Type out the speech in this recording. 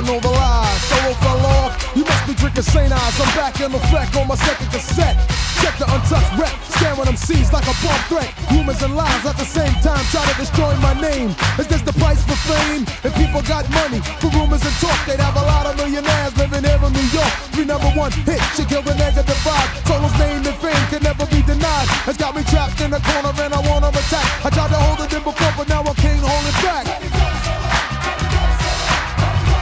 know the lies. Solo fell off, you must be drinking St. Ives. I'm back in effect on my second cassette. Check the untouched rep, scaring them C's like a bomb threat. Rumors and lies at the same time try to destroy my name. Is this the price for fame? If people got money for rumors and talk, they'd have a lot of millionaires living here in New York. 3 #1 hits, you kill the negative vibe. Solo's name and fame can never be denied. It's got me trapped in a corner and I wanna attack.